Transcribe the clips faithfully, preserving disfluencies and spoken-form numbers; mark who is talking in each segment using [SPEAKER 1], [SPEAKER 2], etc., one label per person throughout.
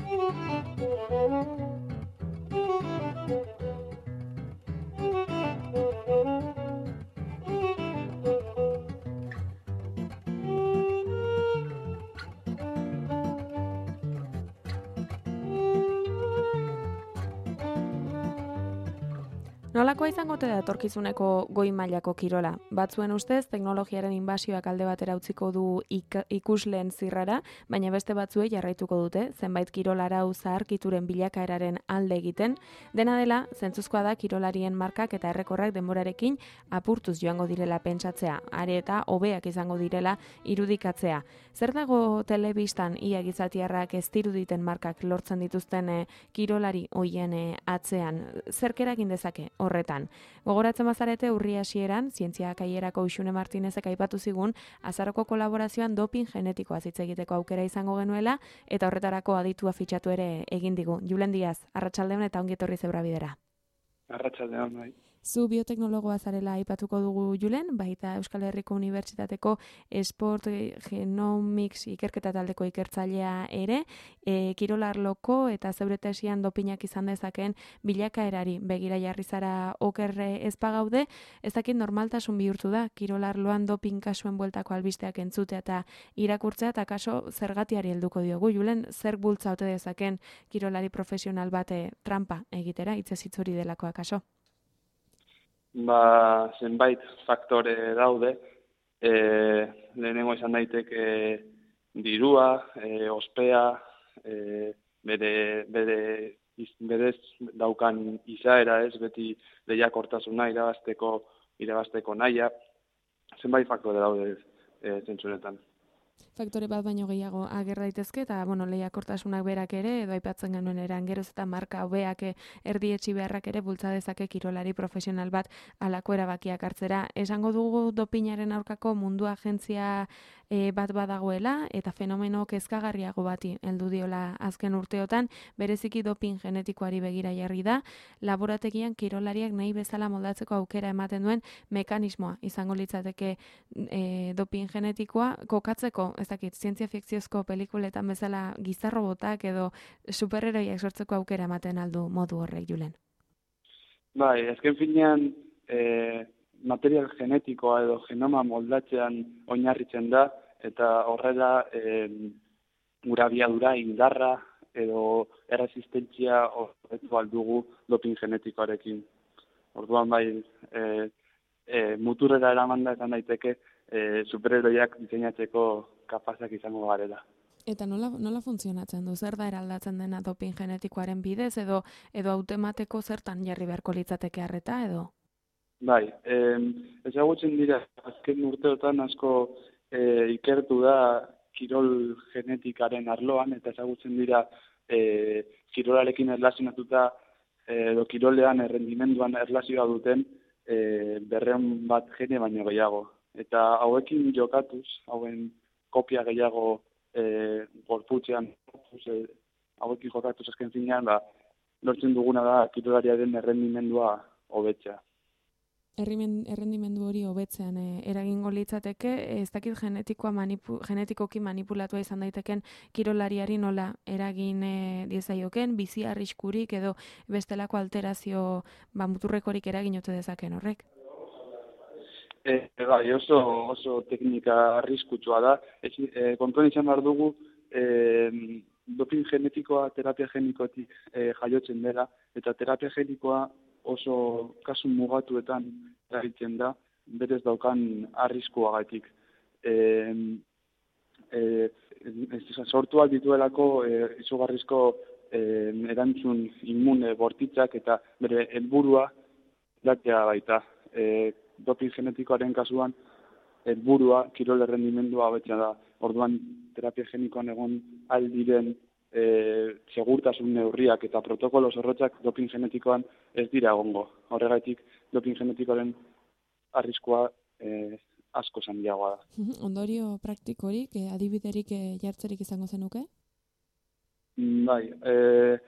[SPEAKER 1] Nolakoa izango ote da etorkizuneko goi mailako kirola? Batzuen ustez, teknologiaren inbasioak alde batera utziko du ik ikusleen zirrara, baina beste batzuei jarraituko dute, zenbait kirolarau zaharkituren bilakaeraren alde egiten. Dena dela, zentzuzkoa da kirolarien markak eta errekorrak denborarekin apurtuz joango direla pentsatzea, are eta hobeak izango direla irudikatzea. Zer dago telebistan ia gizatiarrak ez diruditen markak lortzen dituzten eh, kirolari hoien eh, atzean? Zerk eragin dezake horretan? Gogoratzen bazarete urri hasieran, Zientzia Kaierako Uxune Martinezek aipatu zigun, azaroko kolaborazioan doping genetikoa hitz egiteko aukera izango genuela, eta horretarako aditua fitxatu ere egin digu. Julen Diaz, arratsaldeon eta ongi etorri Zebrabidera.
[SPEAKER 2] Arratsaldeon, bai.
[SPEAKER 1] Zu bioteknologoa zarela aipatuko dugu, Julen, baita Euskal Herriko Unibertsitateko Sport Genomics ikerketa taldeko ikertzailea ere, e, kirolarloko eta zeure tesian dopinak izan dezaken bilakaerari begira jarri zara okerre ez pagaude, ez dakit normaltasun bihurtu da kirolarloan doping kasuen bueltako albisteak entzutea eta irakurtzea, eta kaso zergatiari helduko diogu, Julen, zer bultza ote dezaken kirolari profesional bate trampa egitera, hitzez hitz hori delakoa kaso?
[SPEAKER 2] Ba, zenbait faktore daude, e, lehenengo izan daiteke dirua, e, ospea, e, bere, bere, iz, berez daukan izaera ez, beti lehiakortasuna irabazteko, irabazteko nahia, zenbait faktore daude e, zentsuretan.
[SPEAKER 1] Faktore bat baino gehiago ager daitezke, eta bueno, lehiakortasunak berak ere, edo aipatzen genuen eran geroz eta marka hobeak erdietsi beharrak ere bultza dezake kirolari profesional bat halako erabakiak hartzera. Esango dugu dopinaren aurkako mundu agentzia e, bat badagoela, eta fenomeno kezkagarriago bati heldu diola azken urteotan, bereziki doping genetikoari begira jarri da, laborategian kirolariak nahi bezala moldatzeko aukera ematen duen mekanismoa izango litzateke e, doping genetikoa kokatzeko, ez dakit, zientzia fikziozko pelikuletan bezala gizarrobotak edo superheroiak sortzeko aukera ematen aldu modu horrek, Julen?
[SPEAKER 2] Bai, azken finean e, material genetikoa edo genoma moldatzean oinarritzen da, eta horrela e, gura abiadura, indarra edo erresistentzia horretu aldugu doping genetikoarekin. Orduan bai, e, e, muturrera eramanda esan daiteke e, superheroiak diseinatzeko kapazak izango garela.
[SPEAKER 1] Eta nola, nola funtzionatzen du? Zer da eraldatzen dena doping genetikoaren bidez, edo edo automateko zertan jarri beharko litzateke harreta, edo?
[SPEAKER 2] Bai, eh, ezagutzen dira, azken urteotan asko eh, ikertu da kirol genetikaren arloan, eta ezagutzen dira eh, kirolarekin erlazionatuta eh, edo kirolean errendimenduan erlazioa duten eh, berreun bat gene baino gehiago. Eta hauekin jokatuz, hauen kopia gehiago e, gorputzean, e, hauekin jokatuz azken finean, ba, lortzen duguna da kirolariaren errendimendua hobetzea.
[SPEAKER 1] Errimen, errendimendu hori hobetzean e, eragingo litzateke, ez dakit genetikoa manipu, genetikoki manipulatua izan daiteken kirolariari nola eragin e, diezaioken, bizi arriskurik edo bestelako alterazio ba, muturrekorik eragin ote dezaken horrek?
[SPEAKER 2] E, bai, oso, oso teknika arriskutsua da. E, e, kontuan izan behar dugu, e, doping genetikoa terapia genikotik e, jaiotzen dela, eta terapia genikoa oso kasu mugatuetan erabiltzen da, berez daukan arriskuagatik. E, e, sortu aldituelako e, izugarrizko e, erantzun immune bortitzak eta bere helburua datea baita. E, doping genetikoaren kasuan, helburua kirol errendimendua hobetzea da. Orduan, terapia genikoan egon aldiren e, segurtasun neurriak eta protokolo zorrotzak doping genetikoan ez dira egongo. Horregatik, doping genetikoaren arriskua e, asko handiagoa da.
[SPEAKER 1] Ondorio praktikorik, eh, adibiderik eh, jartzerik izango zenuke?
[SPEAKER 2] Bai, e,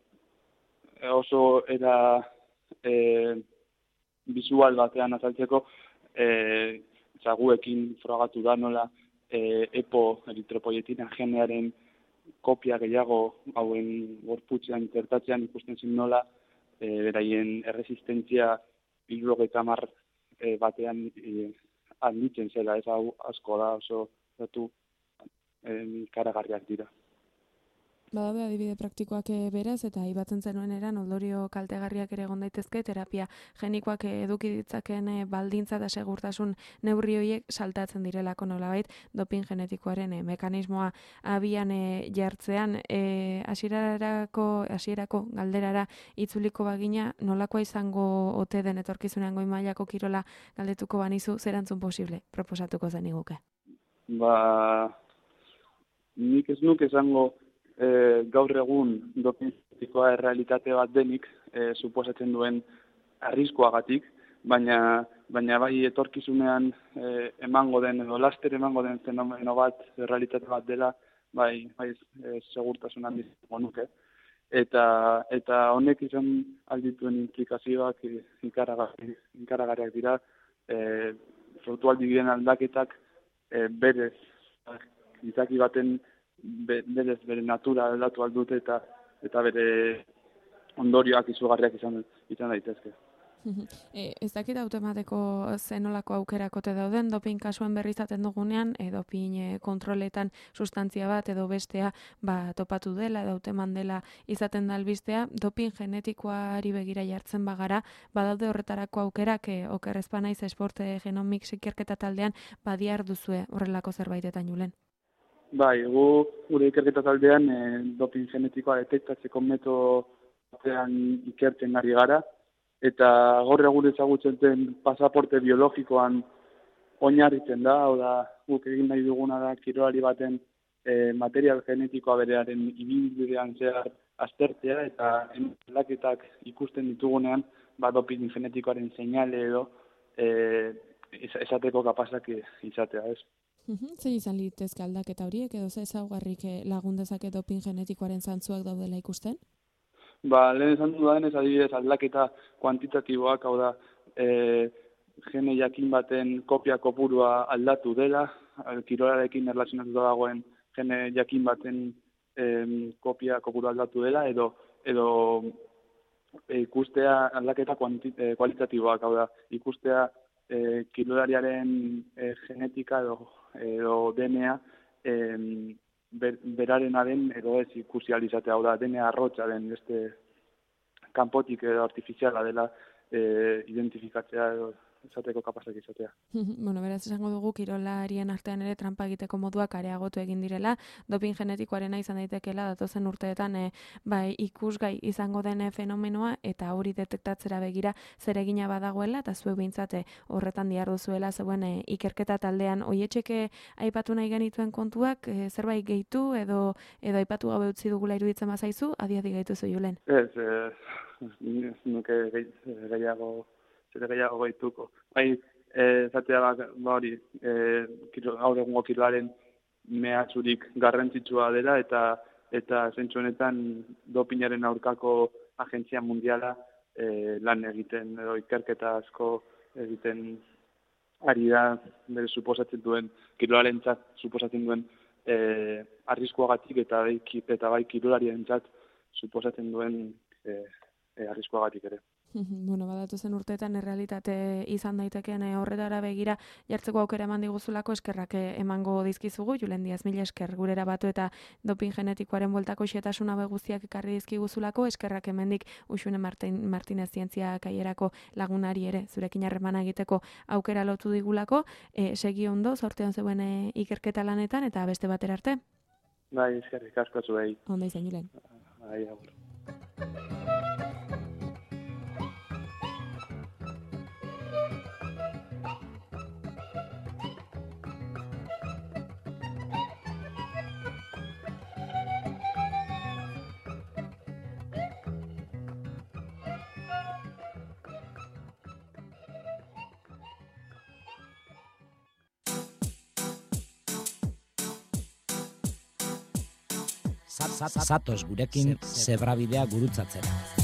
[SPEAKER 2] oso era e, visual batean azaltzeko, e, zaguekin frogatu da nola e, epo eritropoietina genearen kopia gehiago hauen gorputzean intertatzean ikusten zen nola e, beraien erresistentzia hirurogeita hamar e, batean e, handitzen zela, ez hau asko da oso datu e, ikaragarriak dira.
[SPEAKER 1] Badaude adibide praktikoak beraz, eta aipatzen zenuen eran ondorio kaltegarriak ere egon daitezke, terapia genikoak eduki ditzakeen baldintza eta segurtasun neurri horiek saltatzen direlako nolabait dopin genetikoaren mekanismoa abian jartzean. Hasierarako hasierako galderara itzuliko bagina, nolakoa izango ote den etorkizunean goi mailako kirola galdetuko banizu, zer erantzun posible proposatuko zeniguke?
[SPEAKER 2] Ba, nik ez nuke esango E, gaur egun dopin genetikoa errealitate bat denik e, suposatzen duen arriskuagatik, baina, baina bai etorkizunean e, emango den edo laster emango den fenomeno bat, errealitate bat dela, bai, bai e, segurtasun handizango nuke. Eta, eta honek izan aldituen implikazioak ikaragarriak dira, e, sortu aldi diren aldaketak e, berez, izaki baten berez bere natura aldatu aldute eta eta bere ondorioak izugarriak izan izan daitezke.
[SPEAKER 1] E, ez dakit automateko zenolako aukerakote dauden, dopin kasuen berri izaten dugunean, e, dopin e, kontroletan sustantzia bat edo bestea ba, topatu dela edo hauteman dela izaten da albistea, dopin genetikoari begira jartzen bagara, badaude horretarako aukerak, e, okerrezpa naiz esporte genomik ikerketa taldean badiar duzue horrelako zerbaitetan Julen.
[SPEAKER 2] Bai, gu gure ikerketa taldean e, dopin genetikoa detektatzeko metodoan ikertzen ari gara, eta gaur egun ezagutzen den pasaporte biologikoan oinarritzen da, hau da, guk egin nahi duguna da kirolari baten e, material genetikoa berearen ibilbidean zehar aztertzea, eta aldaketak ikusten ditugunean, ba, dopin genetikoaren seinale edo e, esateko kapazak izatea, ez?
[SPEAKER 1] Zein izan litezke aldaketa horiek, edo ze ezaugarrik lagun dezake dopin genetikoaren zantzuak daudela ikusten?
[SPEAKER 2] Ba, lehen esan dudaden ez adibidez aldaketa kuantitatiboak, hau da, e, gene jakin baten kopia kopurua aldatu dela, kirolarekin erlazionatuta dagoen gene jakin baten e, kopia kopurua aldatu dela, edo edo e, ikustea aldaketa kuanti, e, kualitatiboak, hau da, ikustea e, kirolariaren e, genetika edo edo D N A e, ber, berarena den edo ez ikusializatea, hau da, D N A arrotza den beste kanpotik edo artifiziala dela e, identifikatzea edo esateko kapazak izatea.
[SPEAKER 1] Bueno, beraz esango dugu kirolarien artean ere tranpa egiteko moduak areagotu egin direla, dopin genetikoarena izan daitekeela datozen urteetan e, bai, ikusgai izango den fenomenoa eta hori detektatzera begira zeregina badagoela eta zuek behintzate horretan diharduzuela zeuen e, ikerketa taldean. Oietxeke aipatu nahi genituen kontuak, e, zerbait gehitu edo edo aipatu gabe utzi dugula iruditzen bazaizu, adi-adi gaituzu Julen.
[SPEAKER 2] Ez, e, nuke gehiago zer gehiago gaituko. Bai, esatea ba, ba hori, e, gaur egungo kirolaren mehatxurik garrantzitsua dela eta eta zentzu honetan dopinaren aurkako agentzia mundiala e, lan egiten edo ikerketa asko egiten ari da bere suposatzen duen kirolarentzat suposatzen duen e, arriskuagatik eta bai eta bai kirolarientzat suposatzen duen e, e, arriskuagatik ere.
[SPEAKER 1] Bueno, badatu zen urteetan errealitate izan daitekeen horretara begira jartzeko aukera eman diguzulako eskerrak emango dizkizugu, Julen Diaz, mila esker gurera batu eta dopin genetikoaren bueltako xetasuna guztiak ekarri dizkiguzulako, eskerrak hemendik Uxune Martin, Martinez zientzia kaierako lagunari ere zurekin harremana egiteko aukera lotu digulako, e, segi ondo, zortean zeuen e, ikerketa lanetan eta beste batera arte.
[SPEAKER 2] Bai, eskerrik asko zuei.
[SPEAKER 1] Onda izan, Julen.
[SPEAKER 2] Bai, agur.
[SPEAKER 3] Zatoz gurekin zebrabidea gurutzatzera.